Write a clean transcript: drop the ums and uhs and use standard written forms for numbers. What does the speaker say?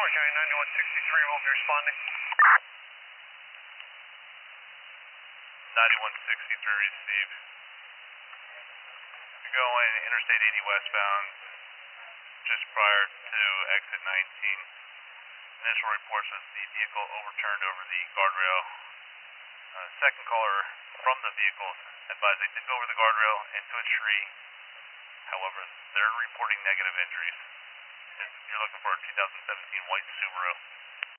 County 9163 will be responding. 9163 received. You're going Interstate 80 westbound, just prior to exit 19. Initial reports was the vehicle overturned over the guardrail. Second caller from the vehicle advised they did go over the guardrail into a tree. However, they're reporting negative injuries. You're looking for a 2017 white Subaru.